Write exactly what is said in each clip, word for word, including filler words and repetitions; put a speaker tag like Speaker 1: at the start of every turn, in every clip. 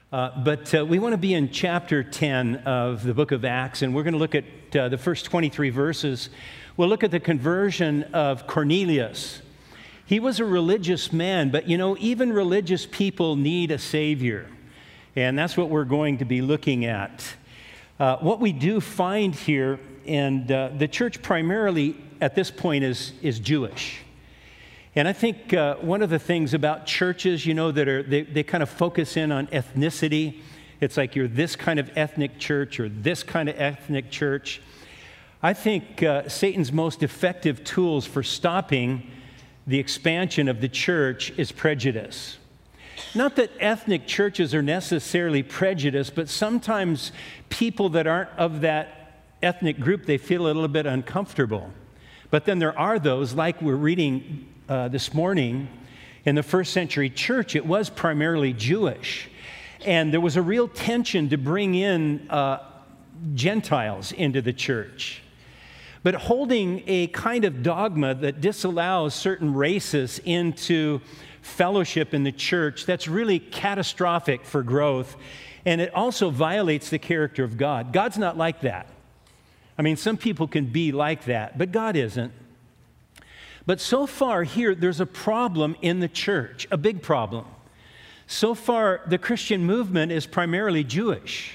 Speaker 1: Uh, but uh, we want to be in chapter ten of the book of Acts, and we're going to look at uh, the first twenty-three verses. We'll look at the conversion of Cornelius. He was a religious man, but you know, even religious people need a Savior. And that's what we're going to be looking at. Uh, what we do find here, and uh, the church primarily at this point is, is Jewish. And I think uh, one of the things about churches, you know, that are, they, they kind of focus in on ethnicity. It's like you're this kind of ethnic church or this kind of ethnic church. I think uh, Satan's most effective tools for stopping the expansion of the church is prejudice. Not that ethnic churches are necessarily prejudiced, but sometimes people that aren't of that ethnic group, they feel a little bit uncomfortable. But then there are those, like we're reading uh, this morning, in the first century church, it was primarily Jewish. And there was a real tension to bring in uh, Gentiles into the church. But holding a kind of dogma that disallows certain races into fellowship in the church, that's really catastrophic for growth. And it also violates the character of God. God's not like that. I mean, some people can be like that, but God isn't. But so far here, there's a problem in the church, a big problem. So far, the Christian movement is primarily Jewish.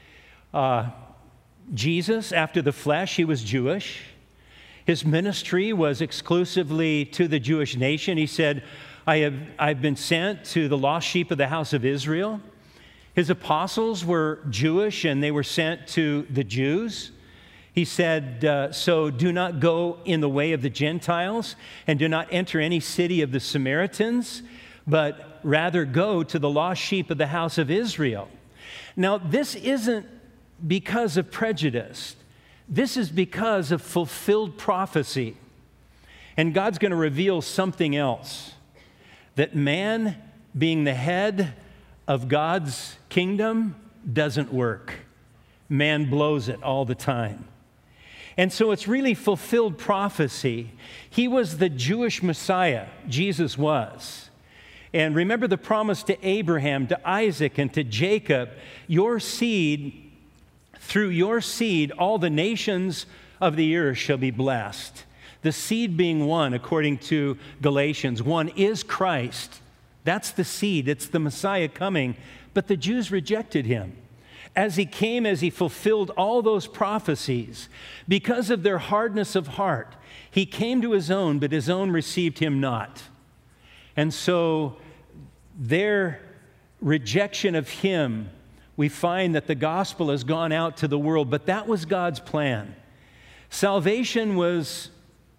Speaker 1: Uh, Jesus, after the flesh, he was Jewish. His ministry was exclusively to the Jewish nation. He said, I have, I've been sent to the lost sheep of the house of Israel. His apostles were Jewish, and they were sent to the Jews. He said, uh, so do not go in the way of the Gentiles, and do not enter any city of the Samaritans, but rather go to the lost sheep of the house of Israel. Now, this isn't because of prejudice. This is because of fulfilled prophecy. And God's going to reveal something else. That man being the head of God's kingdom doesn't work. Man blows it all the time. And so it's really fulfilled prophecy. He was the Jewish Messiah, Jesus was. And remember the promise to Abraham, to Isaac, and to Jacob, your seed, through your seed, all the nations of the earth shall be blessed. The seed being one, according to Galatians, one is Christ. That's the seed. It's the Messiah coming. But the Jews rejected him. As he came, as he fulfilled all those prophecies, because of their hardness of heart, he came to his own, but his own received him not. And so their rejection of him, we find that the gospel has gone out to the world, but that was God's plan. Salvation was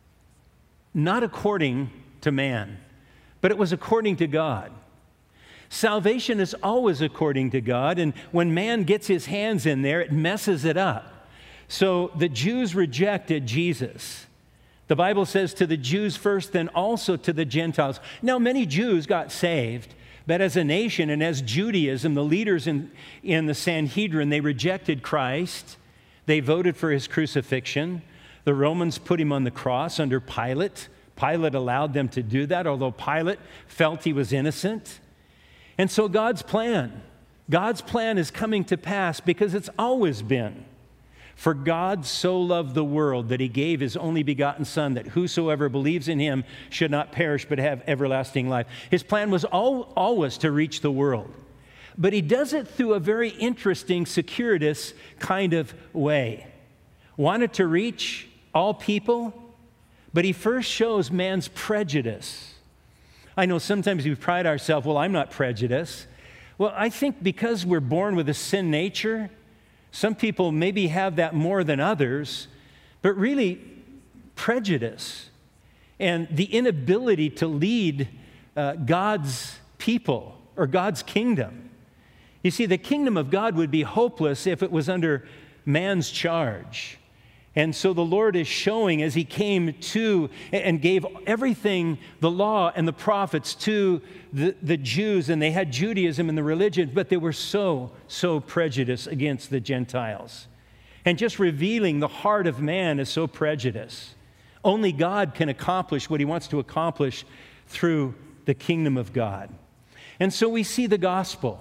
Speaker 1: not according to man, but it was according to God. Salvation is always according to God, and when man gets his hands in there, it messes it up. So the Jews rejected Jesus. The Bible says to the Jews first, then also to the Gentiles. Now, many Jews got saved, but as a nation and as Judaism, the leaders in, in the Sanhedrin, they rejected Christ. They voted for his crucifixion. The Romans put him on the cross under Pilate. Pilate allowed them to do that, although Pilate felt he was innocent. And so God's plan, God's plan is coming to pass because it's always been. For God so loved the world that he gave his only begotten Son, that whosoever believes in him should not perish but have everlasting life. His plan was al- always to reach the world. But he does it through a very interesting, circuitous kind of way. Wanted to reach all people, but he first shows man's prejudice. I know sometimes we pride ourselves, well, I'm not prejudiced. Well, I think because we're born with a sin nature, some people maybe have that more than others, but really prejudice and the inability to lead uh, God's people or God's kingdom. You see, the kingdom of God would be hopeless if it was under man's charge. And so the Lord is showing as he came to and gave everything, the law and the prophets to the, the Jews, and they had Judaism and the religion, but they were so, so prejudiced against the Gentiles. And just revealing the heart of man is so prejudiced. Only God can accomplish what he wants to accomplish through the kingdom of God. And so we see the gospel.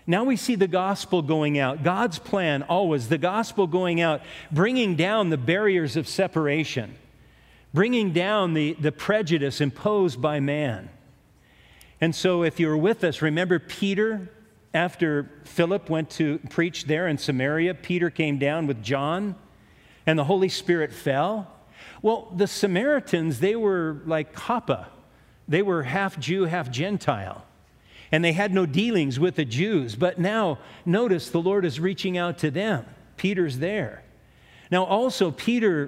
Speaker 1: Now we see the gospel going out. God's plan always, the gospel going out, bringing down the barriers of separation, bringing down the, the prejudice imposed by man. And so if you were with us, remember Peter, after Philip went to preach there in Samaria, Peter came down with John, and the Holy Spirit fell. Well, the Samaritans, they were like Kappa. They were half Jew, half Gentile. And they had no dealings with the Jews. But now, notice the Lord is reaching out to them. Peter's there. Now also, Peter,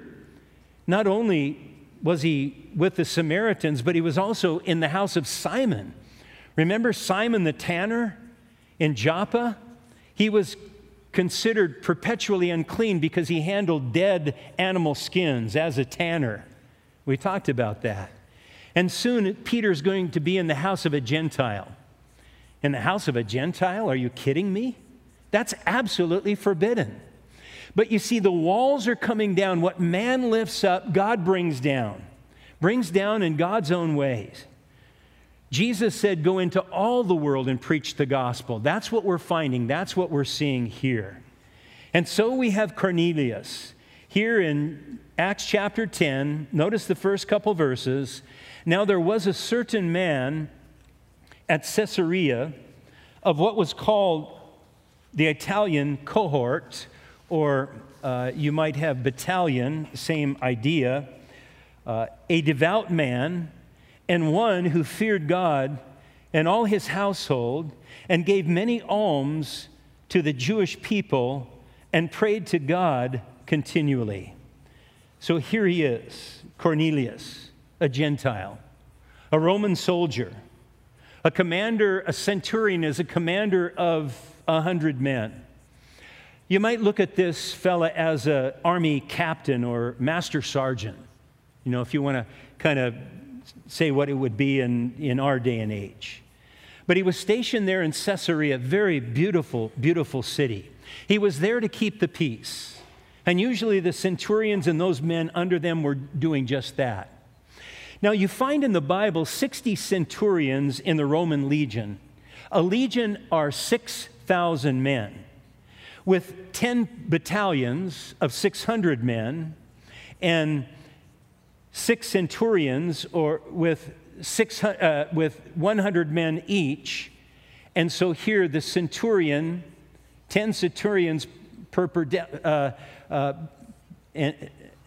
Speaker 1: not only was he with the Samaritans, but he was also in the house of Simon. Remember Simon the tanner in Joppa? He was considered perpetually unclean because he handled dead animal skins as a tanner. We talked about that. And soon Peter's going to be in the house of a Gentile. In the house of a Gentile? Are you kidding me? That's absolutely forbidden. But you see, the walls are coming down. What man lifts up, God brings down. Brings down in God's own ways. Jesus said, go into all the world and preach the gospel. That's what we're finding. That's what we're seeing here. And so we have Cornelius. Here in Acts chapter ten, notice the first couple verses. Now there was a certain man at Caesarea of what was called the Italian cohort, or uh, you might have battalion, same idea, uh, a devout man, and one who feared God and all his household, and gave many alms to the Jewish people, and prayed to God continually. So here he is, Cornelius, a Gentile, a Roman soldier. A commander, a centurion is a commander of a hundred men. You might look at this fella as an army captain or master sergeant, you know, if you want to kind of say what it would be in, in our day and age. But he was stationed there in Caesarea, a very beautiful, beautiful city. He was there to keep the peace. And usually the centurions and those men under them were doing just that. Now, you find in the Bible sixty centurions in the Roman legion. A legion are six thousand men, with ten battalions of six hundred men, and six centurions, or with, six, uh, with one hundred men each. And so here the centurion, ten centurions per, per uh, uh, and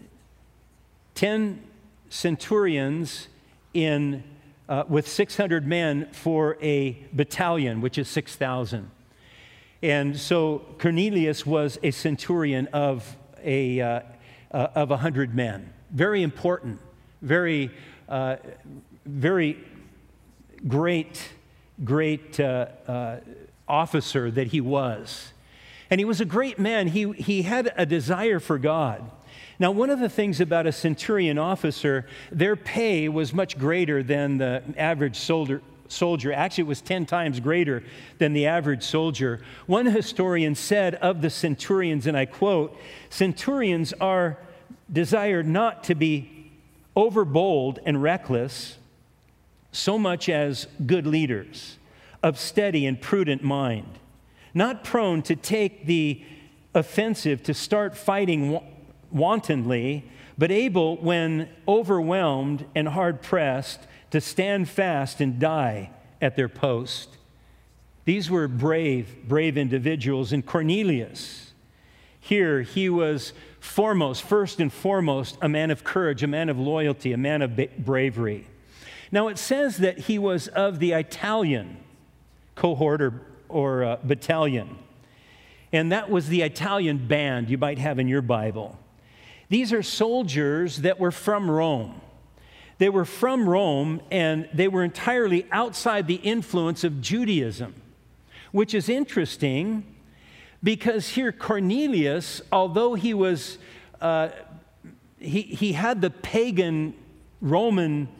Speaker 1: ten centurions in uh, with six hundred men for a battalion, which is six thousand. And so Cornelius was a centurion of a uh, uh, of one hundred men. Very important, very uh, very great great uh, uh, officer that he was. And he was a great man. He he had a desire for God. Now, one of the things about a centurion officer, their pay was much greater than the average soldier. soldier. Actually, it was ten times greater than the average soldier. One historian said of the centurions, and I quote, "Centurions are desired not to be overbold and reckless, so much as good leaders, of steady and prudent mind, not prone to take the offensive, to start fighting wantonly, but able, when overwhelmed and hard-pressed, to stand fast and die at their post." These were brave, brave individuals. And Cornelius, here he was foremost, first and foremost, a man of courage, a man of loyalty, a man of bravery. Now it says that he was of the Italian cohort or, or uh, battalion. And that was the Italian band you might have in your Bible. These are soldiers that were from Rome. They were from Rome, and they were entirely outside the influence of Judaism, which is interesting because here Cornelius, although he was, uh, he, he had the pagan Roman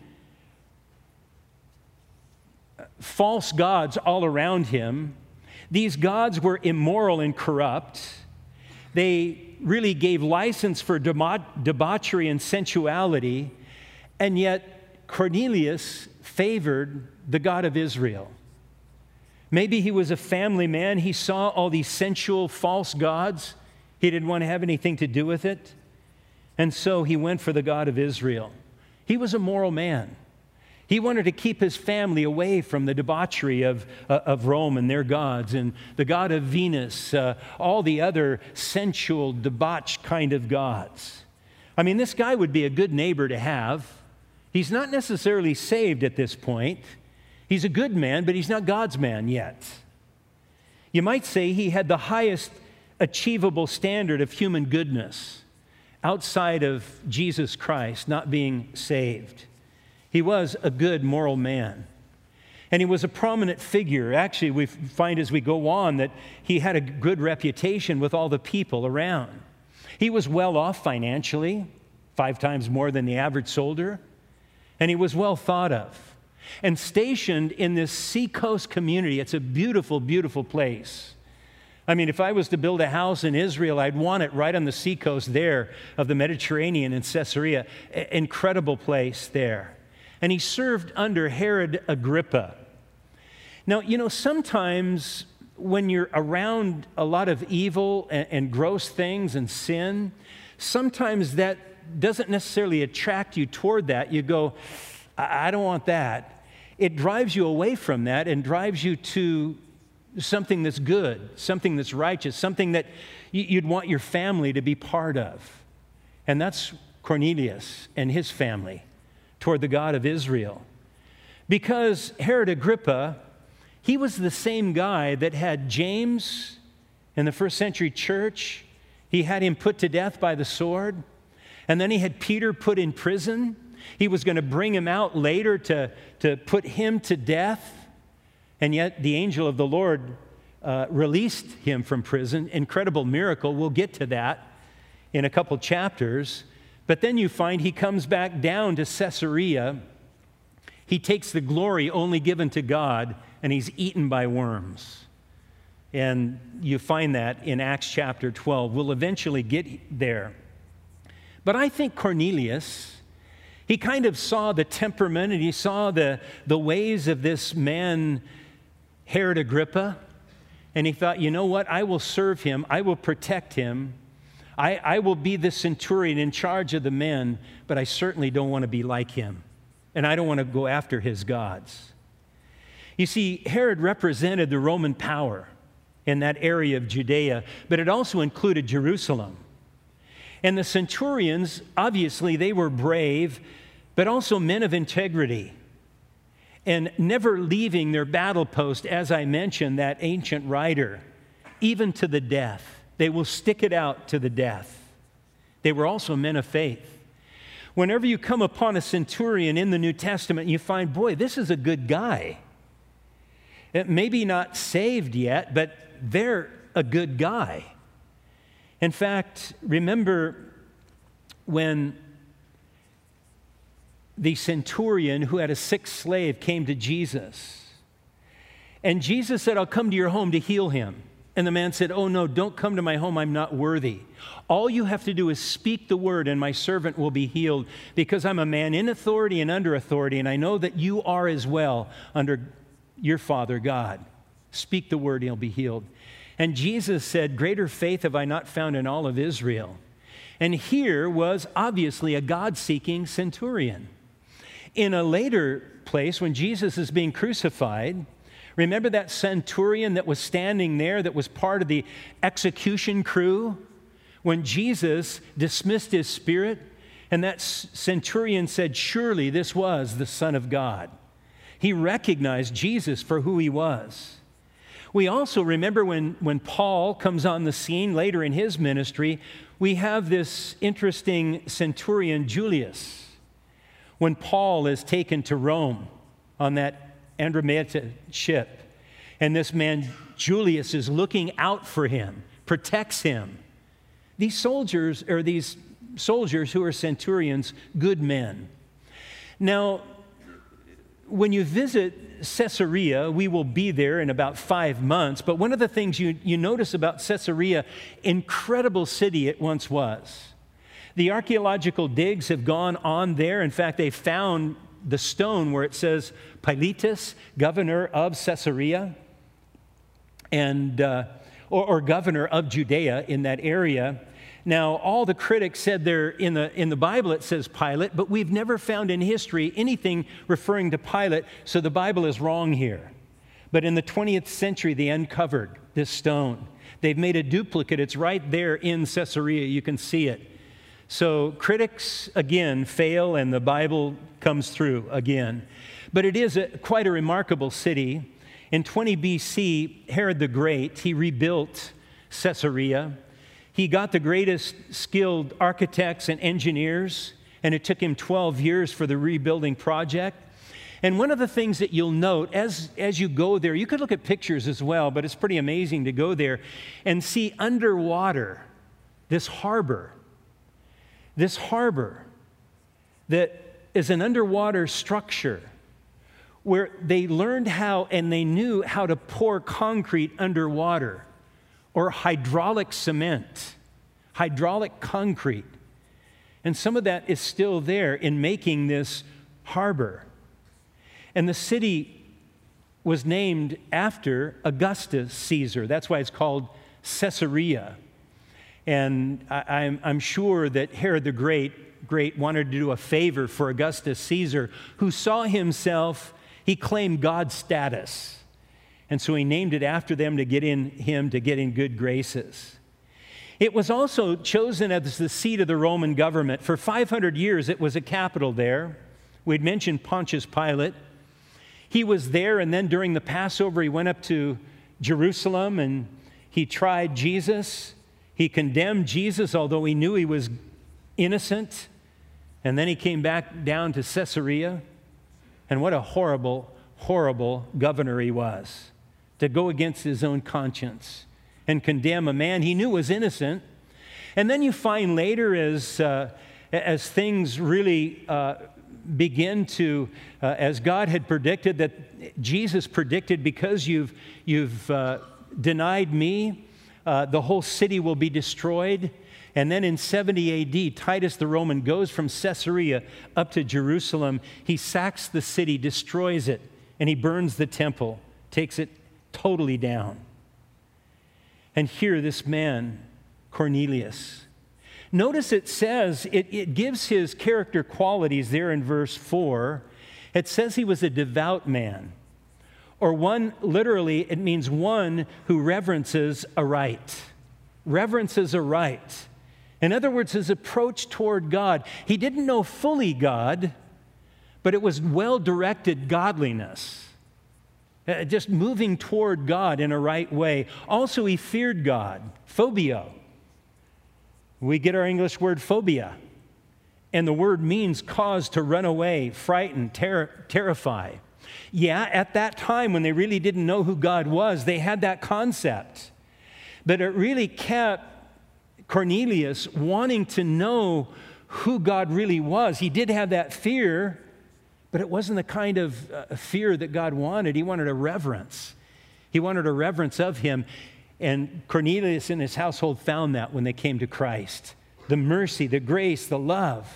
Speaker 1: false gods all around him. These gods were immoral and corrupt. They really gave license for debauchery and sensuality, and yet Cornelius favored the God of Israel. Maybe he was a family man. He saw all these sensual false gods. He didn't want to have anything to do with it. And so he went for the God of Israel. He was a moral man. He wanted to keep his family away from the debauchery of, uh, of Rome and their gods and the god of Venus, uh, all the other sensual, debauched kind of gods. I mean, this guy would be a good neighbor to have. He's not necessarily saved at this point. He's a good man, but he's not God's man yet. You might say he had the highest achievable standard of human goodness outside of Jesus Christ not being saved. He was a good moral man. And he was a prominent figure. Actually, we find as we go on that he had a good reputation with all the people around. He was well off financially, five times more than the average soldier. And he was well thought of. And stationed in this seacoast community. It's a beautiful, beautiful place. I mean, if I was to build a house in Israel, I'd want it right on the seacoast there of the Mediterranean in Caesarea. I- incredible place there. And he served under Herod Agrippa. Now, you know, sometimes when you're around a lot of evil and, and gross things and sin, sometimes that doesn't necessarily attract you toward that. You go, I, I don't want that. It drives you away from that and drives you to something that's good, something that's righteous, something that you'd want your family to be part of. And that's Cornelius and his family toward the God of Israel. Because Herod Agrippa, he was the same guy that had James in the first century church. He had him put to death by the sword. And then he had Peter put in prison. He was going to bring him out later to, to put him to death. And yet the angel of the Lord uh, released him from prison. Incredible miracle. We'll get to that in a couple chapters. But then you find he comes back down to Caesarea. He takes the glory only given to God, and he's eaten by worms. And you find that in Acts chapter twelve. We'll eventually get there. But I think Cornelius, he kind of saw the temperament and he saw the, the ways of this man, Herod Agrippa, and he thought, you know what, I will serve him, I will protect him, I, I will be the centurion in charge of the men, but I certainly don't want to be like him, and I don't want to go after his gods. You see, Herod represented the Roman power in that area of Judea, but it also included Jerusalem. And the centurions, obviously, they were brave, but also men of integrity, and never leaving their battle post, as I mentioned, that ancient writer, even to the death. They will stick it out to the death. They were also men of faith. Whenever you come upon a centurion in the New Testament, you find, boy, this is a good guy. It maybe not saved yet, but they're a good guy. In fact, remember when the centurion who had a sick slave came to Jesus. And Jesus said, I'll come to your home to heal him. And the man said, oh no, don't come to my home, I'm not worthy. All you have to do is speak the word and my servant will be healed, because I'm a man in authority and under authority, and I know that you are as well under your Father God. Speak the word, he'll be healed. And Jesus said, greater faith have I not found in all of Israel. And here was obviously a God-seeking centurion. In a later place, when Jesus is being crucified, remember that centurion that was standing there that was part of the execution crew? When Jesus dismissed his spirit, and that centurion said, surely this was the Son of God. He recognized Jesus for who he was. We also remember when, when Paul comes on the scene later in his ministry, we have this interesting centurion, Julius. When Paul is taken to Rome on that Andromeda ship, and this man, Julius, is looking out for him, protects him. These soldiers, or these soldiers who are centurions, good men. Now, when you visit Caesarea, we will be there in about five months, but one of the things you, you notice about Caesarea, incredible city it once was. The archaeological digs have gone on there. In fact, they found the stone where it says Pilatus, governor of Caesarea. and uh, or, or governor of Judea in that area. Now, all the critics said there in the, in the Bible it says Pilate, but we've never found in history anything referring to Pilate, so the Bible is wrong here. But in the twentieth century, they uncovered this stone. They've made a duplicate. It's right there in Caesarea. You can see it. So critics, again, fail, and the Bible comes through again. But it is a, quite a remarkable city. In twenty B C, Herod the Great, he rebuilt Caesarea. He got the greatest skilled architects and engineers, and it took him twelve years for the rebuilding project. And one of the things that you'll note as, as you go there, you could look at pictures as well, but it's pretty amazing to go there and see underwater this harbor. This harbor that is an underwater structure where they learned how and they knew how to pour concrete underwater, or hydraulic cement, hydraulic concrete. And some of that is still there in making this harbor. And the city was named after Augustus Caesar. That's why it's called Caesarea. And I, I'm, I'm sure that Herod the Great, Great wanted to do a favor for Augustus Caesar, who saw himself, he claimed God's status. And so he named it after them to get in him, to get in good graces. It was also chosen as the seat of the Roman government. For five hundred years, it was a capital there. We'd mentioned Pontius Pilate. He was there, and then during the Passover, he went up to Jerusalem, and he tried Jesus. He condemned Jesus, although he knew he was innocent. And then he came back down to Caesarea. And what a horrible, horrible governor he was, to go against his own conscience and condemn a man he knew was innocent. And then you find later as, uh, as things really uh, begin to, uh, as God had predicted, that Jesus predicted, because you've, you've uh, denied me, uh, the whole city will be destroyed. And then in seventy A D, Titus the Roman goes from Caesarea up to Jerusalem. He sacks the city, destroys it, and he burns the temple, takes it totally down. And here, this man, Cornelius. Notice it says, it, it gives his character qualities there in verse four. It says he was a devout man. Or one, literally, it means one who reverences aright. Reverences aright. In other words, his approach toward God. He didn't know fully God, but it was well-directed godliness. Uh, just moving toward God in a right way. Also, he feared God. Phobia. We get our English word phobia. And the word means cause to run away, frighten, ter- terrify. Yeah, at that time when they really didn't know who God was, they had that concept. But it really kept Cornelius wanting to know who God really was. He did have that fear, but it wasn't the kind of uh, fear that God wanted. He wanted a reverence. He wanted a reverence of him. And Cornelius and his household found that when they came to Christ. The mercy, the grace, the love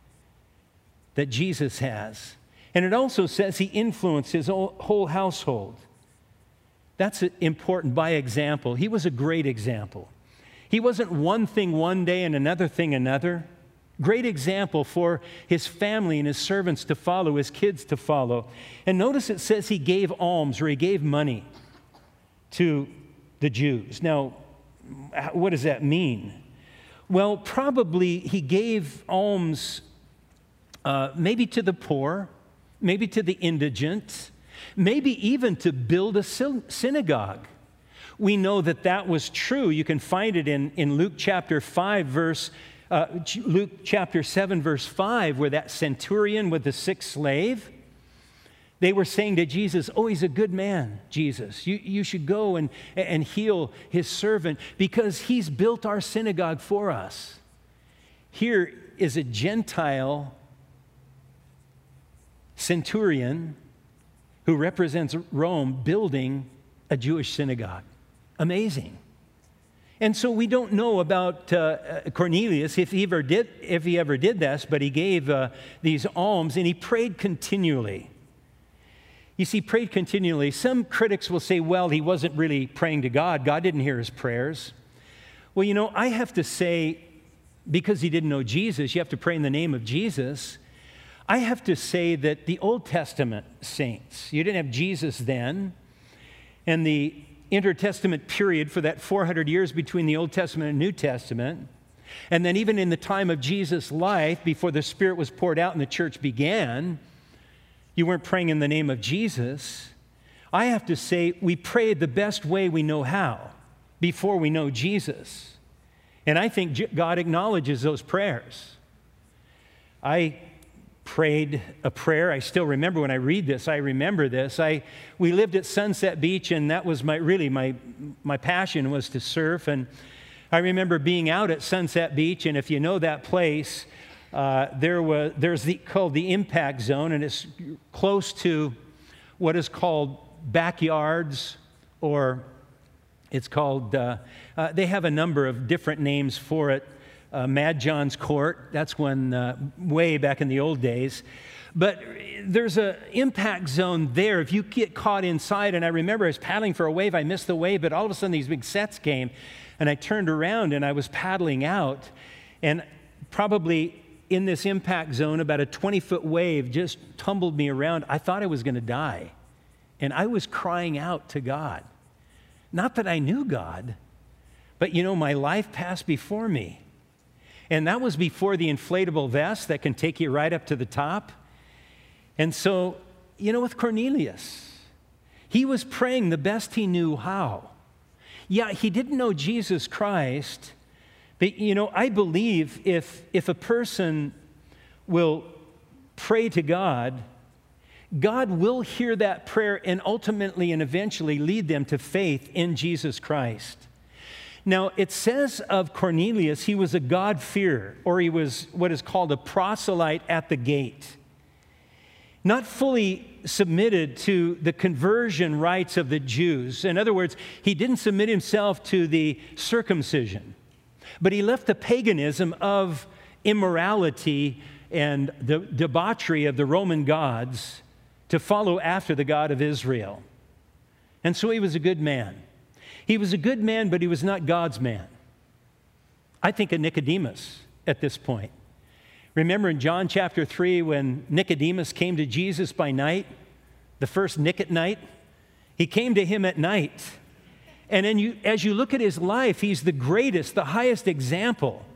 Speaker 1: that Jesus has. And it also says he influenced his whole household. That's important, by example. He was a great example. He wasn't one thing one day and another thing another. Great example for his family and his servants to follow, his kids to follow. And notice it says he gave alms, or he gave money to the Jews. Now, what does that mean? Well, probably he gave alms uh, maybe to the poor, maybe to the indigent, maybe even to build a synagogue. We know that that was true. You can find it in, in Luke chapter five, verse, uh, Luke chapter seven, verse five, where that centurion with the sick slave, they were saying to Jesus, oh, he's a good man, Jesus. You, you should go and, and heal his servant because he's built our synagogue for us. Here is a Gentile centurion who represents Rome building a Jewish synagogue. Amazing. And so we don't know about uh, Cornelius, if he ever did, if he ever did this, but he gave uh, these alms and he prayed continually. You see, prayed continually. Some critics will say, well, he wasn't really praying to God. God didn't hear his prayers. Well, you know, I have to say, because he didn't know Jesus, you have to pray in the name of Jesus. I have to say that the Old Testament saints, you didn't have Jesus then, and the intertestament period for that four hundred years between the Old Testament and New Testament, and then even in the time of Jesus' life, before the Spirit was poured out and the church began, you weren't praying in the name of Jesus. I have to say, we prayed the best way we know how before we know Jesus. And I think God acknowledges those prayers. I prayed a prayer. I still remember when I read this, I remember this. I, we lived at Sunset Beach, and that was my really my, my passion was to surf. And I remember being out at Sunset Beach, and if you know that place, uh, there was there's the called the impact zone, and it's close to what is called backyards, or it's called, uh, uh, they have a number of different names for it. Uh, Mad John's Court, that's when, uh, way back in the old days. But there's an impact zone there. If you get caught inside, and I remember I was paddling for a wave, I missed the wave, but all of a sudden these big sets came, and I turned around and I was paddling out, and probably in this impact zone, about a twenty-foot wave just tumbled me around. I thought I was going to die, and I was crying out to God. Not that I knew God, but you know, my life passed before me. And that was before the inflatable vest that can take you right up to the top. And so, you know, with Cornelius, he was praying the best he knew how. Yeah, he didn't know Jesus Christ, but, you know, I believe if, if a person will pray to God, God will hear that prayer and ultimately and eventually lead them to faith in Jesus Christ. Now, it says of Cornelius, he was a God-fearer, or he was what is called a proselyte at the gate. Not fully submitted to the conversion rites of the Jews. In other words, he didn't submit himself to the circumcision, but he left the paganism of immorality and the debauchery of the Roman gods to follow after the God of Israel. And so he was a good man. He was a good man, but he was not God's man. I think of Nicodemus at this point. Remember in John chapter three when Nicodemus came to Jesus by night, the first Nick at night? He came to him at night. And then you, as you look at his life, he's the greatest, the highest example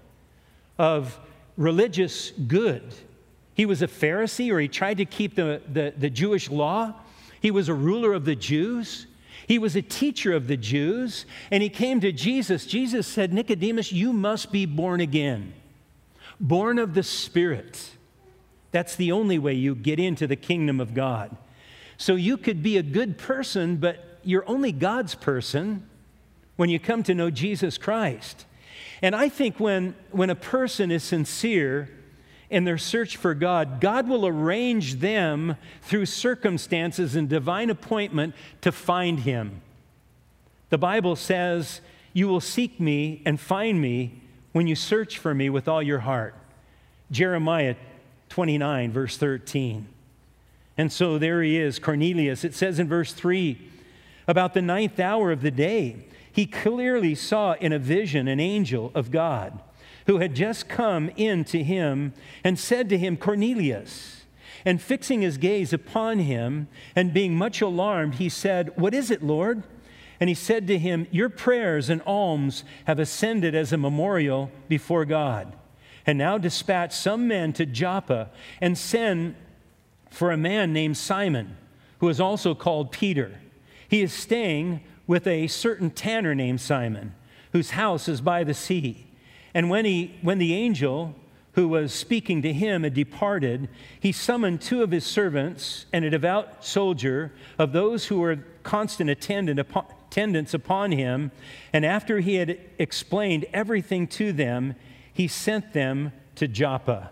Speaker 1: of religious good. He was a Pharisee, or he tried to keep the, the, the Jewish law. He was a ruler of the Jews. He was a teacher of the Jews, and he came to Jesus. Jesus said, Nicodemus, you must be born again, born of the Spirit. That's the only way you get into the kingdom of God. So you could be a good person, but you're only God's person when you come to know Jesus Christ. And I think when, when a person is sincere in their search for God, God will arrange them through circumstances and divine appointment to find Him. The Bible says, you will seek me and find me when you search for me with all your heart. Jeremiah twenty-nine, verse thirteen. And so there he is, Cornelius. It says in verse three, about the ninth hour of the day, he clearly saw in a vision an angel of God who had just come in to him and said to him, Cornelius. And fixing his gaze upon him and being much alarmed, he said, what is it, Lord? And he said to him, your prayers and alms have ascended as a memorial before God. And now dispatch some men to Joppa and send for a man named Simon, who is also called Peter. He is staying with a certain tanner named Simon, whose house is by the sea. And when he, when the angel who was speaking to him had departed, he summoned two of his servants and a devout soldier of those who were constant attendant upon, attendants upon him. And after he had explained everything to them, he sent them to Joppa.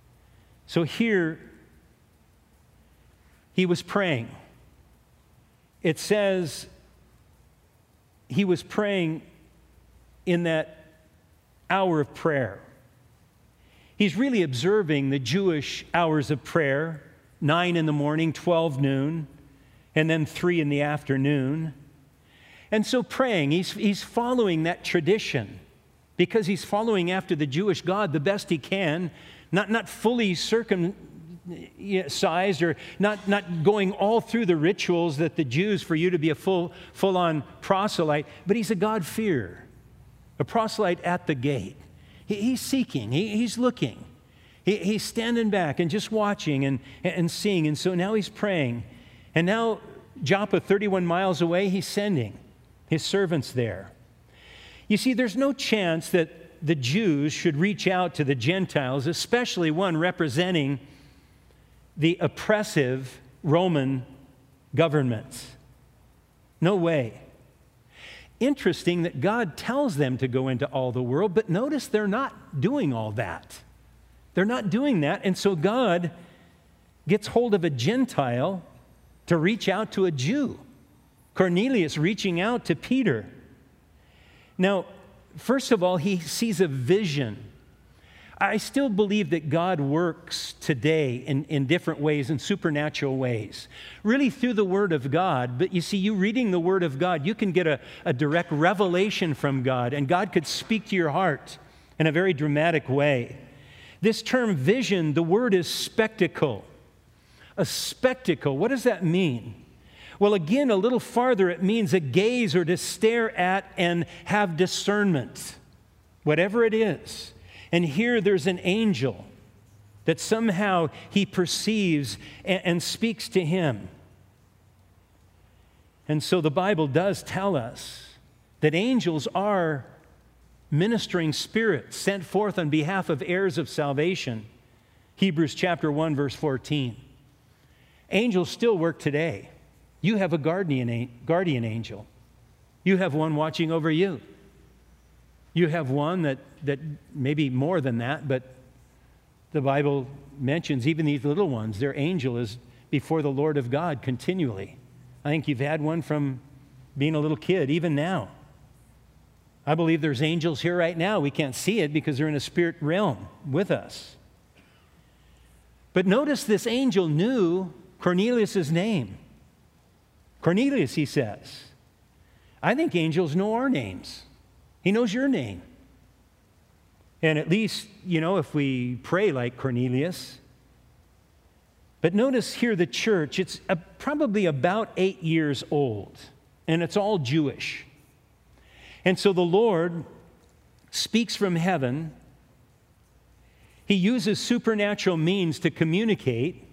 Speaker 1: So here, he was praying. It says he was praying in that hour of prayer. He's really observing the Jewish hours of prayer, nine in the morning, twelve noon, and then three in the afternoon. And so praying, he's, he's following that tradition because he's following after the Jewish God the best he can, not, not fully circumcised or not, not going all through the rituals that the Jews for you to be a full, full-on proselyte, but he's a God-fearer, a proselyte at the gate. He, he's seeking, he, he's looking. He, he's standing back and just watching and, and seeing. And so now he's praying. And now Joppa, thirty-one miles away, he's sending his servants there. You see, there's no chance that the Jews should reach out to the Gentiles, especially one representing the oppressive Roman governments. No way. Interesting that God tells them to go into all the world, but notice they're not doing all that. They're not doing that, and so God gets hold of a Gentile to reach out to a Jew. Cornelius reaching out to Peter. Now, first of all, he sees a vision. I still believe that God works today in, in different ways, in supernatural ways, really through the Word of God. But you see, you reading the Word of God, you can get a, a direct revelation from God, and God could speak to your heart in a very dramatic way. This term vision, the word is spectacle. A spectacle, what does that mean? Well, again, a little farther, it means a gaze or to stare at and have discernment, whatever it is. And here there's an angel that somehow he perceives and, and speaks to him. And so the Bible does tell us that angels are ministering spirits sent forth on behalf of heirs of salvation. Hebrews chapter one, verse fourteen. Angels still work today. You have a guardian, guardian angel. You have one watching over you. You have one that, that maybe more than that, but the Bible mentions even these little ones, their angel is before the Lord of God continually. I think you've had one from being a little kid, even now. I believe there's angels here right now. We can't see it because they're in a spirit realm with us. But notice this angel knew Cornelius' name. Cornelius, he says. I think angels know our names. He knows your name. And at least, you know, if we pray like Cornelius. But notice here the church, it's a, probably about eight years old, and it's all Jewish. And so the Lord speaks from heaven. He uses supernatural means to communicate.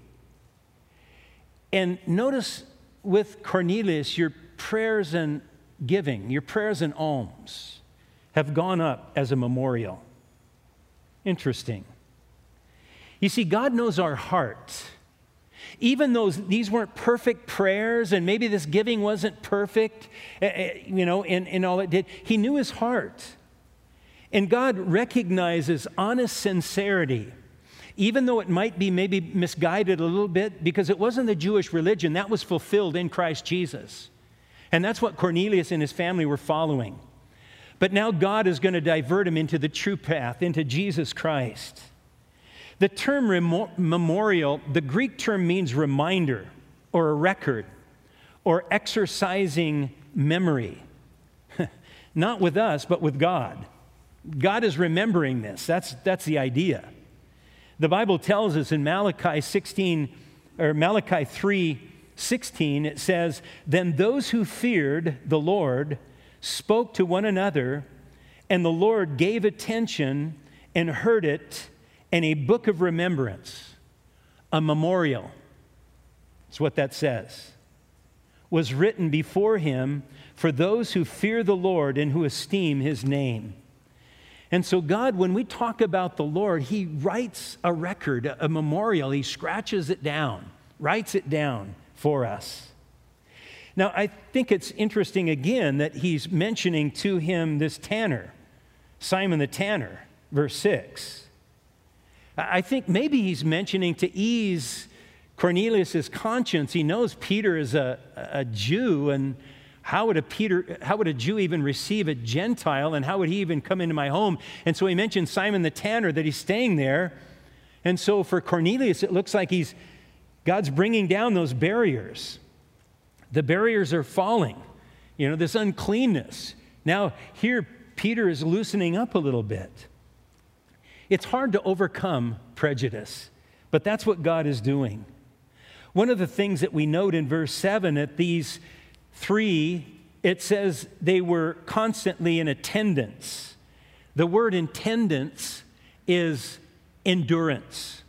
Speaker 1: And notice with Cornelius, your prayers and giving, your prayers and alms have gone up as a memorial. Interesting. You see, God knows our heart. Even though these weren't perfect prayers and maybe this giving wasn't perfect, you know, in, in all it did, he knew his heart. And God recognizes honest sincerity, even though it might be maybe misguided a little bit, because it wasn't the Jewish religion. That was fulfilled in Christ Jesus. And that's what Cornelius and his family were following. But now God is going to divert him into the true path, into Jesus Christ. The term remo- memorial, the Greek term means reminder or a record or exercising memory. Not with us, but with God. God is remembering this. That's, that's the idea. The Bible tells us in Malachi sixteen, or Malachi three sixteen, it says, "Then those who feared the Lord spoke to one another, and the Lord gave attention and heard it, and a book of remembrance," a memorial, that's what that says, "was written before him for those who fear the Lord and who esteem his name." And so God, when we talk about the Lord, he writes a record, a memorial. He scratches it down, writes it down for us. Now, I think it's interesting again that he's mentioning to him this tanner, Simon the tanner, verse six. I think maybe he's mentioning to ease Cornelius' conscience. He knows Peter is a, a Jew, and how would a Peter, how would a Jew even receive a Gentile, and how would he even come into my home? And so he mentioned Simon the tanner, that he's staying there. And so for Cornelius, it looks like he's God's bringing down those barriers. The barriers are falling. You know, this uncleanness. Now, here, Peter is loosening up a little bit. It's hard to overcome prejudice, but that's what God is doing. One of the things that we note in verse seven, at these three, it says they were constantly in attendance. The word attendance is endurance.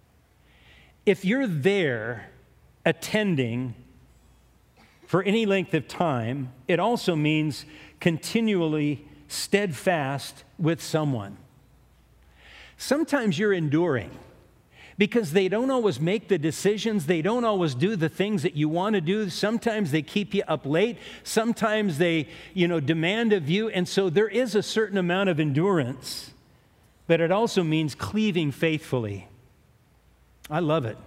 Speaker 1: If you're there attending for any length of time, it also means continually steadfast with someone. Sometimes you're enduring because they don't always make the decisions. They don't always do the things that you want to do. Sometimes they keep you up late. Sometimes they, you know, demand of you. And so there is a certain amount of endurance, but it also means cleaving faithfully. I love it.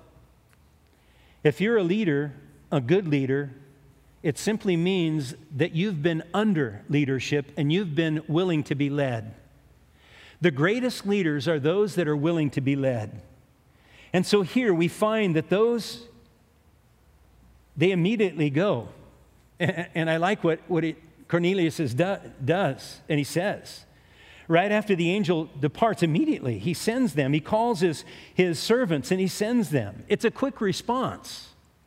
Speaker 1: If you're a leader, a good leader, it simply means that you've been under leadership and you've been willing to be led. The greatest leaders are those that are willing to be led. And so here we find that those, they immediately go. And I like what, what it, Cornelius is do, does, and he says. Right after the angel departs, immediately he sends them. He calls his, his servants and he sends them. It's a quick response.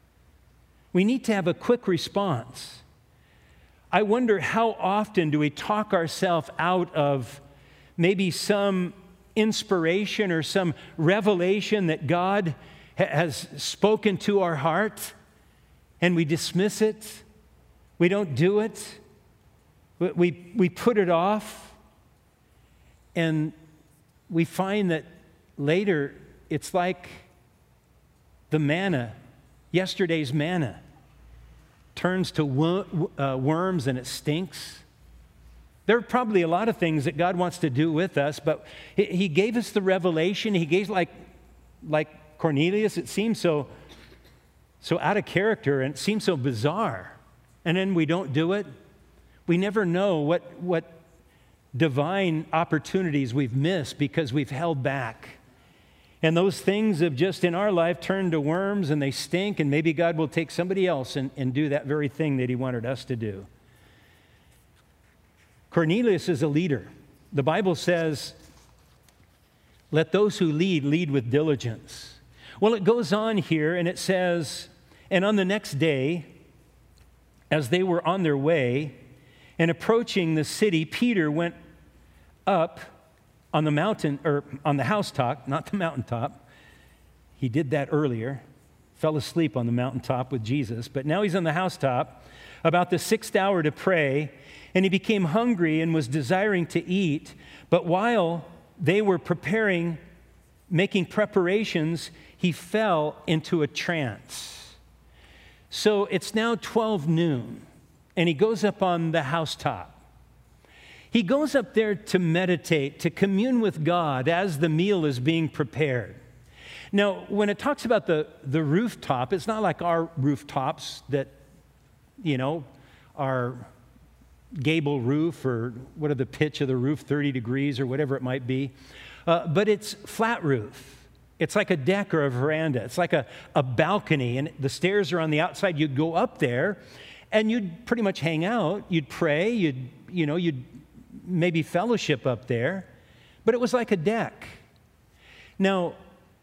Speaker 1: We need to have a quick response. I wonder how often do we talk ourselves out of maybe some inspiration or some revelation that God ha- has spoken to our heart, and we dismiss it. We don't do it. We, we, we put it off, and we find that later it's like the manna, yesterday's manna, turns to wor- uh, worms and it stinks. There are probably a lot of things that God wants to do with us, but He, he gave us the revelation. He gave, like, like Cornelius, it seems so, so out of character and it seems so bizarre. And then we don't do it. We never know what, what divine opportunities we've missed because we've held back. And those things have just in our life turned to worms and they stink, and maybe God will take somebody else and, and do that very thing that He wanted us to do. Cornelius is a leader. The Bible says, let those who lead, lead with diligence. Well, it goes on here and it says, and on the next day, as they were on their way and approaching the city, Peter went up on the mountain, or on the housetop, not the mountaintop. He did that earlier, fell asleep on the mountaintop with Jesus, but now he's on the housetop, about the sixth hour to pray, and he became hungry and was desiring to eat. But while they were preparing, making preparations, he fell into a trance. So it's now twelve noon, and he goes up on the housetop. He goes up there to meditate, to commune with God as the meal is being prepared. Now, when it talks about the, the rooftop, it's not like our rooftops that, you know, are gable roof, or what are the pitch of the roof, thirty degrees or whatever it might be. Uh, but it's flat roof. It's like a deck or a veranda. It's like a, a balcony, and the stairs are on the outside. You'd go up there, and you'd pretty much hang out. You'd pray. You'd, you know, you'd maybe fellowship up there, but it was like a deck. Now,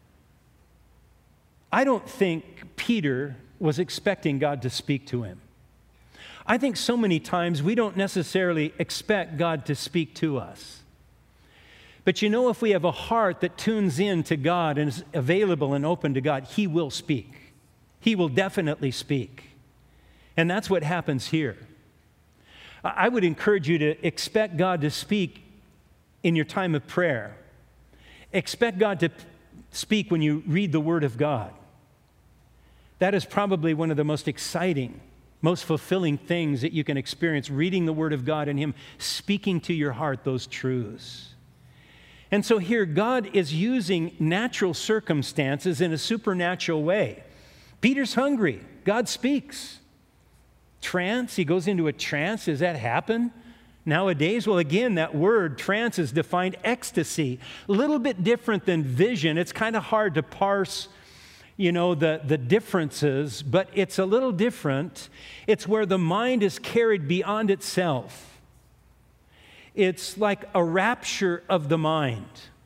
Speaker 1: I don't think Peter was expecting God to speak to him. I think so many times we don't necessarily expect God to speak to us. But you know, if we have a heart that tunes in to God and is available and open to God, He will speak. He will definitely speak. And that's what happens here. I would encourage you to expect God to speak in your time of prayer. Expect God to speak when you read the Word of God. That is probably one of the most exciting, most fulfilling things that you can experience, reading the Word of God and Him speaking to your heart those truths. And so here, God is using natural circumstances in a supernatural way. Peter's hungry. God speaks. Trance, he goes into a trance. Does that happen nowadays? Well, again, that word trance is defined ecstasy. A little bit different than vision. It's kind of hard to parse, you know, the, the differences, but it's a little different. It's where the mind is carried beyond itself. It's like a rapture of the mind.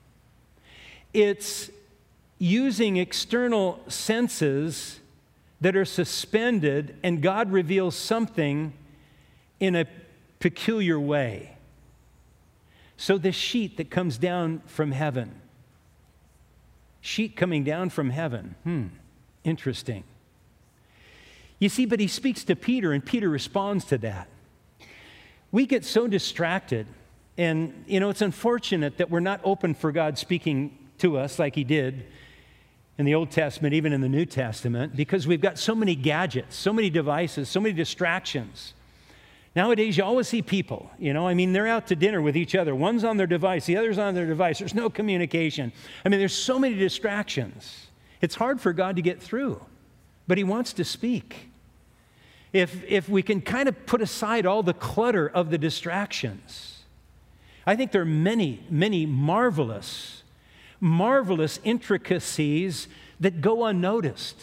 Speaker 1: It's using external senses that are suspended, and God reveals something in a peculiar way. So this sheet that comes down from heaven, sheet coming down from heaven, hmm, interesting. You see, but he speaks to Peter, and Peter responds to that. We get so distracted, and, you know, it's unfortunate that we're not open for God speaking to us like he did in the Old Testament, even in the New Testament, because we've got so many gadgets, so many devices, so many distractions. Nowadays, you always see people, you know, I mean, they're out to dinner with each other. One's on their device, the other's on their device. There's no communication. I mean, there's so many distractions. It's hard for God to get through, but he wants to speak. If, if we can kind of put aside all the clutter of the distractions, I think there are many, many marvelous marvelous intricacies that go unnoticed.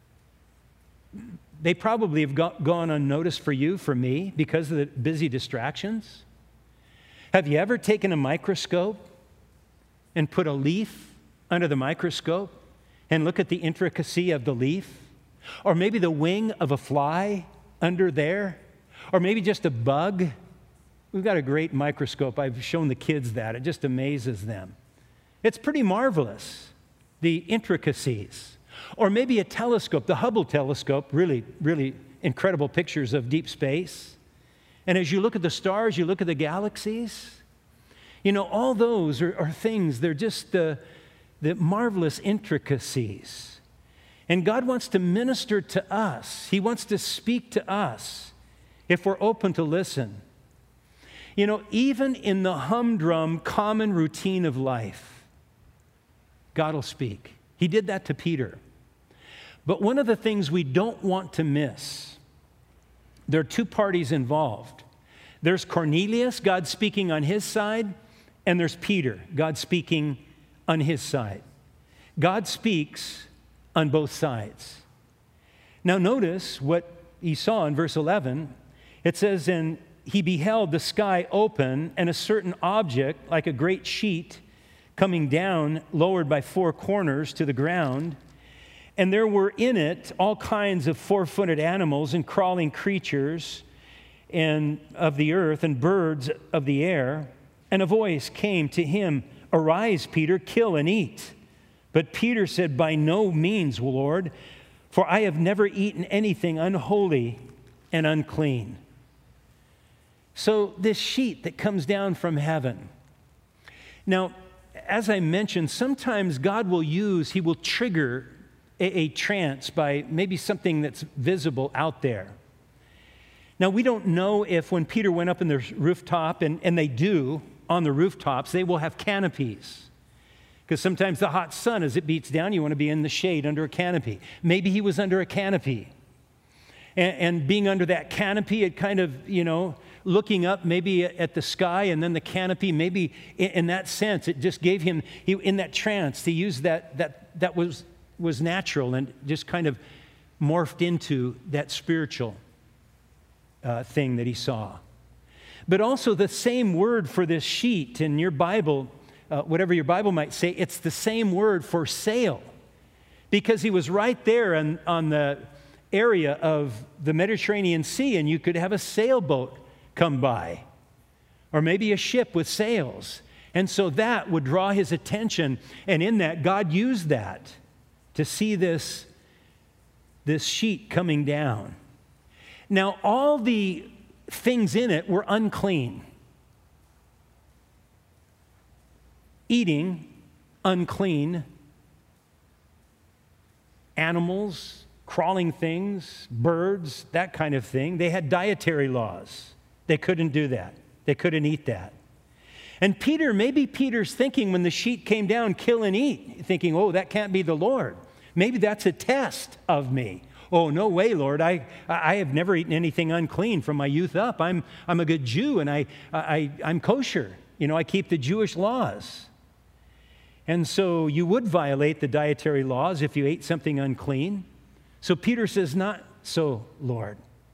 Speaker 1: They probably have got, gone unnoticed for you, for me, because of the busy distractions. Have you ever taken a microscope and put a leaf under the microscope and look at the intricacy of the leaf? Or maybe the wing of a fly under there? Or maybe just a bug? We've got a great microscope. I've shown the kids that. It just amazes them. It's pretty marvelous, the intricacies. Or maybe a telescope, the Hubble telescope, really, really incredible pictures of deep space. And as you look at the stars, you look at the galaxies, you know, all those are, are things, they're just the, the marvelous intricacies. And God wants to minister to us. He wants to speak to us if we're open to listen. You know, even in the humdrum, common routine of life, God will speak. He did that to Peter. But one of the things we don't want to miss, there are two parties involved. There's Cornelius, God speaking on his side, and there's Peter, God speaking on his side. God speaks on both sides. Now notice what he saw in verse eleven. It says, and he beheld the sky open, and a certain object, like a great sheet, coming down, lowered by four corners to the ground. And there were in it all kinds of four-footed animals and crawling creatures and of the earth and birds of the air. And a voice came to him, arise, Peter, kill and eat. But Peter said, by no means, Lord, for I have never eaten anything unholy and unclean. So this sheet that comes down from heaven. Now, as I mentioned, sometimes God will use, he will trigger a, a trance by maybe something that's visible out there. Now, we don't know if when Peter went up in the rooftop, and, and they do on the rooftops, they will have canopies. Because sometimes the hot sun, as it beats down, you want to be in the shade under a canopy. Maybe he was under a canopy. And, and being under that canopy, it kind of, you know, looking up maybe at the sky and then the canopy, maybe in, in that sense, it just gave him, he, in that trance, he used that, that, that was, was natural and just kind of morphed into that spiritual uh, thing that he saw. But also the same word for this sheet in your Bible, uh, whatever your Bible might say, it's the same word for sail, because he was right there on, on the area of the Mediterranean Sea, and you could have a sailboat come by, or maybe a ship with sails. And so that would draw his attention, and in that, God used that to see this, this sheet coming down. Now, all the things in it were unclean. Eating, unclean. Animals, crawling things, birds, that kind of thing. They had dietary laws. They couldn't do that. They couldn't eat that. And Peter, maybe Peter's thinking when the sheet came down, kill and eat, thinking, oh, that can't be the Lord. Maybe that's a test of me. Oh, no way, Lord. I, I have never eaten anything unclean from my youth up. I'm, I'm a good Jew, and I, I, I'm kosher. You know, I keep the Jewish laws. And so you would violate the dietary laws if you ate something unclean. So Peter says, not so, Lord.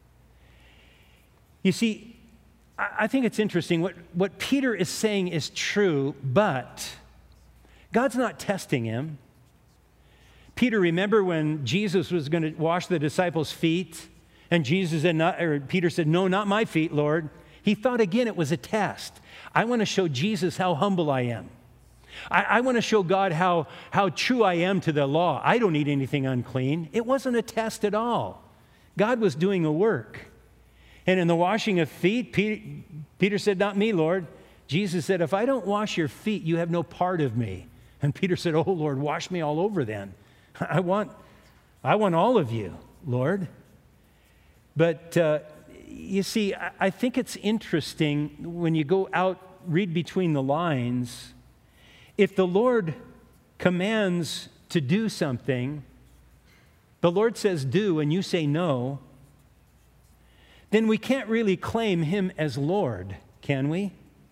Speaker 1: You see, I think it's interesting. What, what Peter is saying is true, but God's not testing him. Peter, remember when Jesus was going to wash the disciples' feet? And Jesus said, not, or Peter said, no, not my feet, Lord. He thought again it was a test. I want to show Jesus how humble I am. I, I want to show God how, how true I am to the law. I don't eat anything unclean. It wasn't a test at all. God was doing a work. And in the washing of feet, Peter, Peter said, not me, Lord. Jesus said, if I don't wash your feet, you have no part of me. And Peter said, oh, Lord, wash me all over then. I want, I want all of you, Lord. But uh, you see, I, I think it's interesting when you go out, read between the lines. If the Lord commands to do something, the Lord says do, and you say no, then we can't really claim him as Lord, can we?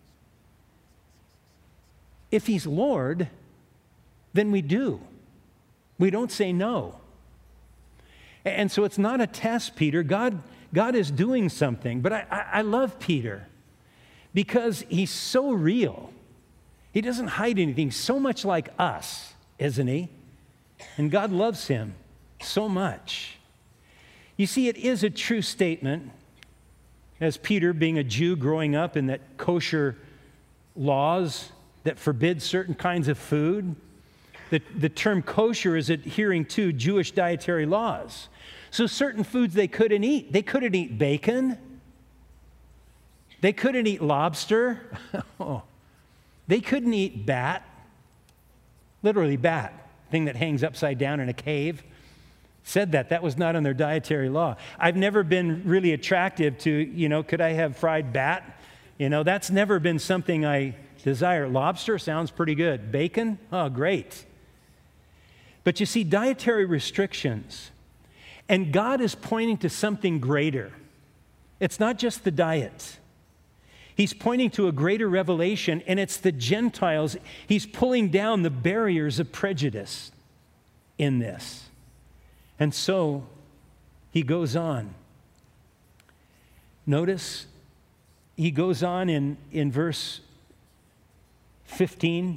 Speaker 1: If he's Lord, then we do. We don't say no. And so it's not a test, Peter. God, God is doing something. But I, I, I love Peter because he's so real. He doesn't hide anything. So much like us, isn't he? And God loves him so much. You see, it is a true statement, as Peter, being a Jew growing up in that kosher laws that forbid certain kinds of food. The, the term kosher is adhering to Jewish dietary laws. So certain foods they couldn't eat. They couldn't eat bacon. They couldn't eat lobster. Oh. They couldn't eat bat. Literally bat, thing that hangs upside down in a cave. Said that. That was not on their dietary law. I've never been really attractive to, you know, could I have fried bat? You know, that's never been something I desire. Lobster sounds pretty good. Bacon? Oh, great. But you see, dietary restrictions, and God is pointing to something greater. It's not just the diet. He's pointing to a greater revelation, and it's the Gentiles. He's pulling down the barriers of prejudice in this. And so he goes on. Notice he goes on in, in verse fifteen.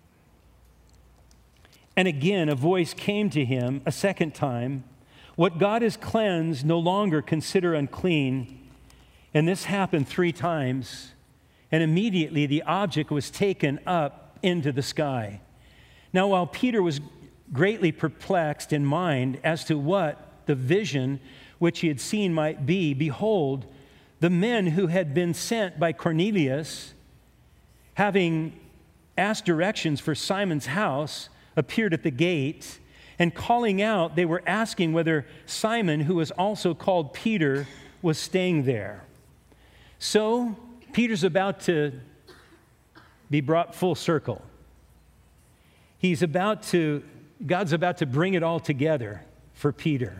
Speaker 1: And again, a voice came to him a second time. What God has cleansed, no longer consider unclean. And this happened three times. And immediately the object was taken up into the sky. Now, while Peter was greatly perplexed in mind as to what the vision which he had seen might be, behold, the men who had been sent by Cornelius, having asked directions for Simon's house, appeared at the gate, and calling out, they were asking whether Simon, who was also called Peter, was staying there. So Peter's about to be brought full circle. He's about to, God's about to bring it all together for Peter.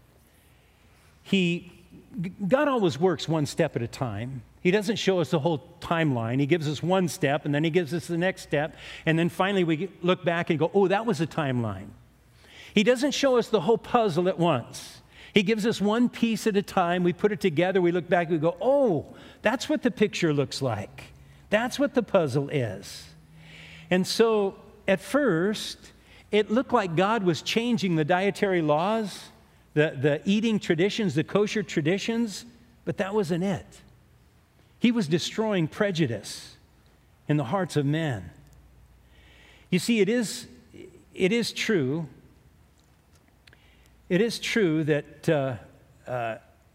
Speaker 1: He, God always works one step at a time. He doesn't show us the whole timeline. He gives us one step, and then he gives us the next step, and then finally we look back and go, oh, that was a timeline. He doesn't show us the whole puzzle at once. He gives us one piece at a time. We put it together. We look back. We go, oh, that's what the picture looks like. That's what the puzzle is. And so at first, it looked like God was changing the dietary laws, the, the eating traditions, the kosher traditions, but that wasn't it. He was destroying prejudice in the hearts of men. You see, it is, it is true, it is true that, uh, uh,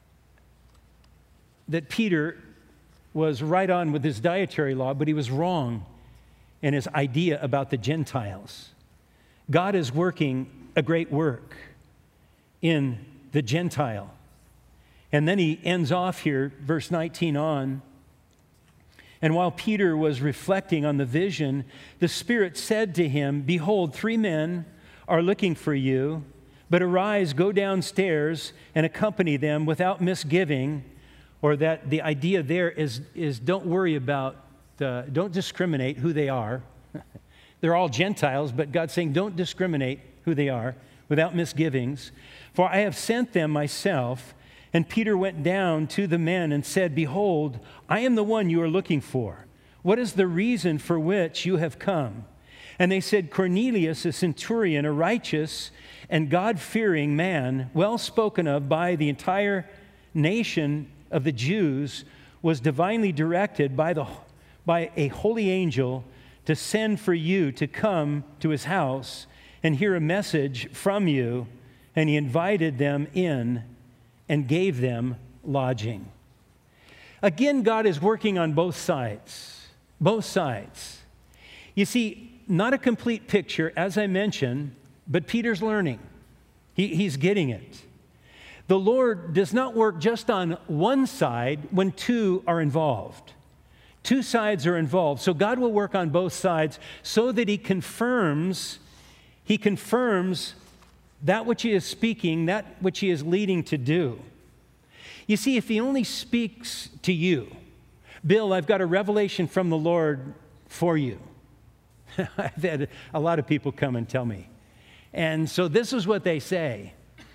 Speaker 1: that Peter was right on with his dietary law, but he was wrong in his idea about the Gentiles. God is working a great work in the Gentile. And then he ends off here, verse nineteen on. And while Peter was reflecting on the vision, the Spirit said to him, behold, three men are looking for you, but arise, go downstairs and accompany them without misgiving. Or that the idea there is, is don't worry about, uh, don't discriminate who they are. they're all Gentiles, but God's saying, don't discriminate who they are without misgivings. For I have sent them myself. And Peter went down to the men and said, behold, I am the one you are looking for. What is the reason for which you have come? And they said, Cornelius, a centurion, a righteous and God-fearing man, well spoken of by the entire nation of the Jews, was divinely directed by, the, by a holy angel to send for you to come to his house and hear a message from you. And he invited them in and gave them lodging. Again, God is working on both sides. Both sides. You see, not a complete picture, as I mentioned, but Peter's learning. He, he's getting it. The Lord does not work just on one side when two are involved. Two sides are involved. So God will work on both sides so that he confirms, he confirms that which he is speaking, that which he is leading to do. You see, if he only speaks to you, Bill, I've got a revelation from the Lord for you. I've had a lot of people come and tell me. And so this is what they say.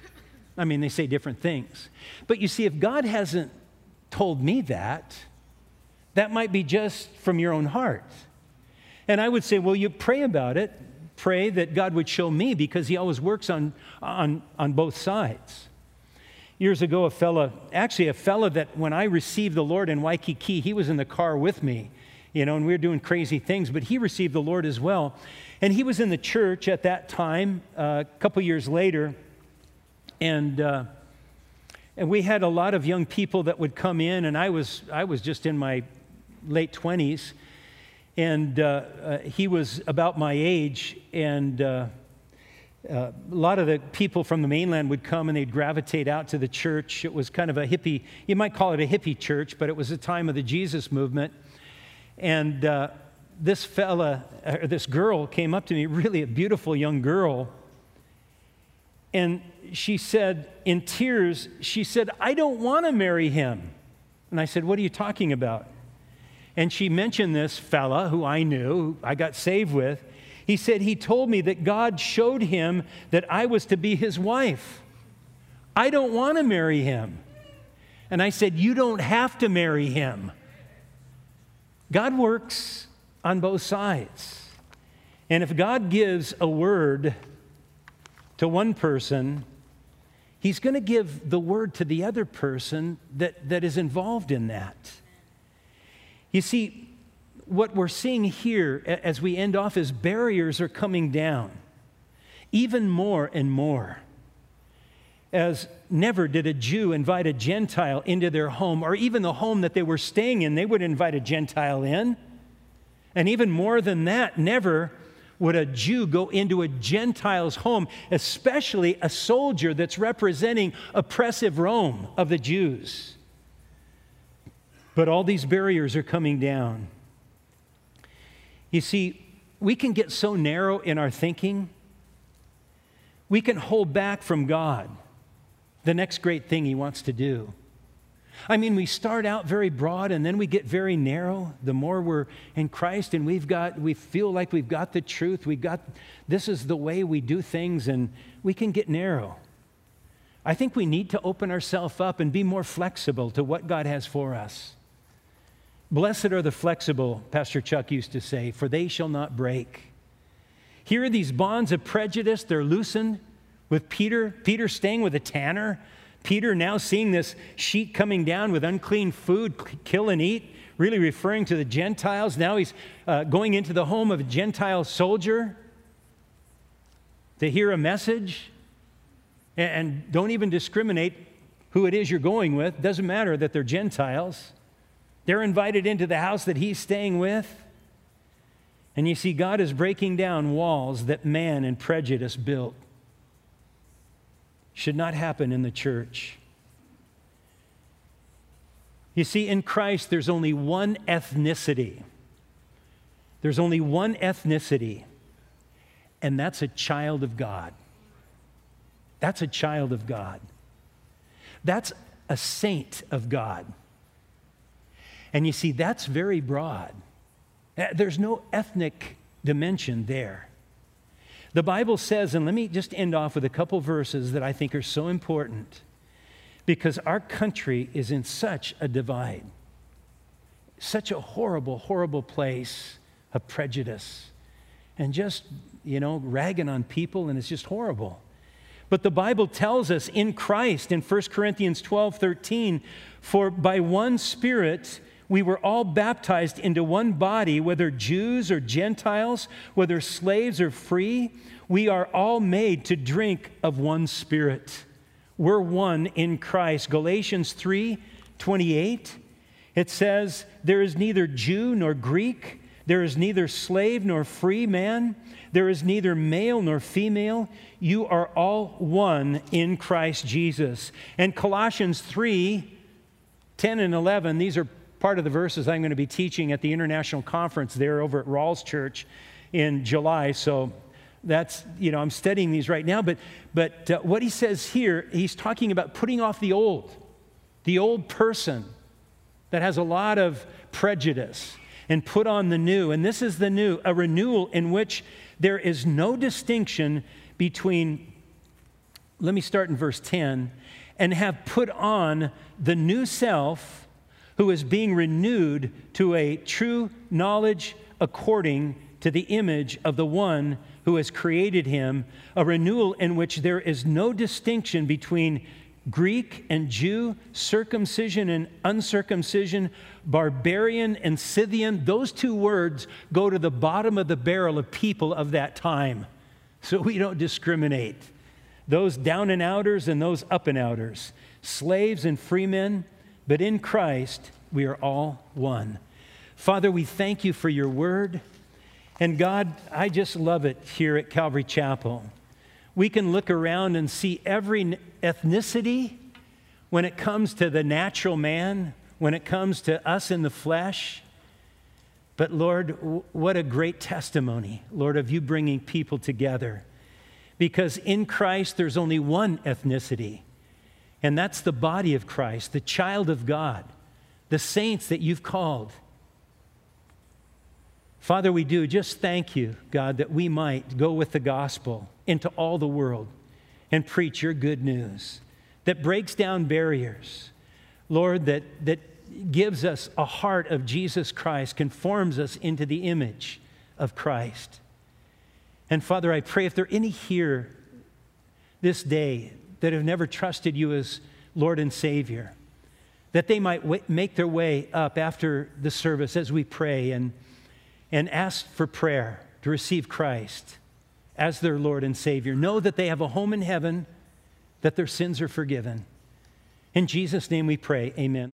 Speaker 1: I mean, they say different things. But you see, if God hasn't told me that, that might be just from your own heart. And I would say, well, you pray about it. Pray that God would show me, because he always works on, on, on both sides. Years ago, a fella, actually a fella that when I received the Lord in Waikiki, he was in the car with me, you know, and we were doing crazy things, but he received the Lord as well. And he was in the church at that time, uh, a couple years later, and uh, and we had a lot of young people that would come in, and I was I was just in my late twenties. And uh, uh, he was about my age, and uh, uh, a lot of the people from the mainland would come and they'd gravitate out to the church. It was kind of a hippie, you might call it a hippie church, but it was a time of the Jesus movement. And uh, this fella, or this girl came up to me, really a beautiful young girl, and she said, in tears, she said, I don't want to marry him. And I said, what are you talking about? And she mentioned this fella who I knew, who I got saved with. He said he told me that God showed him that I was to be his wife. I don't want to marry him. And I said, you don't have to marry him. God works on both sides. And if God gives a word to one person, he's going to give the word to the other person that, that is involved in that. You see, what we're seeing here as we end off is barriers are coming down, even more and more. As never did a Jew invite a Gentile into their home, or even the home that they were staying in, they would invite a Gentile in. And even more than that, never would a Jew go into a Gentile's home, especially a soldier that's representing oppressive Rome of the Jews. But all these barriers are coming down. You see, we can get so narrow in our thinking, we can hold back from God the next great thing he wants to do. I mean, we start out very broad and then we get very narrow the more we're in Christ, and we've got, we feel like we've got the truth. We've got, this is the way we do things, and we can get narrow. I think we need to open ourselves up and be more flexible to what God has for us. Blessed are the flexible, Pastor Chuck used to say, for they shall not break. Here are these bonds of prejudice, they're loosened with Peter. Peter staying with a tanner. Peter now seeing this sheet coming down with unclean food, kill and eat, really referring to the Gentiles. Now he's uh, going into the home of a Gentile soldier to hear a message. And, and don't even discriminate who it is you're going with. Doesn't matter that they're Gentiles. They're invited into the house that he's staying with. And you see, God is breaking down walls that man and prejudice built. Should not happen in the church. You see, in Christ, there's only one ethnicity. There's only one ethnicity, and that's a child of God. That's a child of God. That's a saint of God. And you see, that's very broad. There's no ethnic dimension there. The Bible says, and let me just end off with a couple verses that I think are so important, because our country is in such a divide, such a horrible, horrible place of prejudice and just, you know, ragging on people, and it's just horrible. But the Bible tells us in Christ, in First Corinthians twelve thirteen, for by one Spirit we were all baptized into one body, whether Jews or Gentiles, whether slaves or free. We are all made to drink of one Spirit. We're one in Christ. Galatians three twenty-eight, it says, there is neither Jew nor Greek, there is neither slave nor free man, there is neither male nor female. You are all one in Christ Jesus. And Colossians three ten and eleven, these are part of the verses I'm going to be teaching at the International Conference there over at Rawls Church in July. So that's, you know, I'm studying these right now. But, but uh, what he says here, he's talking about putting off the old, the old person that has a lot of prejudice, and put on the new. And this is the new, a renewal in which there is no distinction between, let me start in verse ten, and have put on the new self, who is being renewed to a true knowledge according to the image of the one who has created him, a renewal in which there is no distinction between Greek and Jew, circumcision and uncircumcision, barbarian and Scythian. Those two words go to the bottom of the barrel of people of that time. So we don't discriminate. Those down and outers and those up and outers, slaves and free men, but in Christ we are all one. Father, we thank you for your word. And God, I just love it here at Calvary Chapel. We can look around and see every ethnicity when it comes to the natural man, when it comes to us in the flesh. But Lord, what a great testimony, Lord, of you bringing people together. Because in Christ, there's only one ethnicity, and that's the body of Christ, the child of God, the saints that you've called. Father, we do just thank you, God, that we might go with the gospel into all the world and preach your good news that breaks down barriers, Lord, that, that gives us a heart of Jesus Christ, conforms us into the image of Christ. And Father, I pray if there are any here this day that have never trusted you as Lord and Savior, that they might w- make their way up after the service as we pray and, and ask for prayer to receive Christ as their Lord and Savior. Know that they have a home in heaven, that their sins are forgiven. In Jesus' name we pray, amen.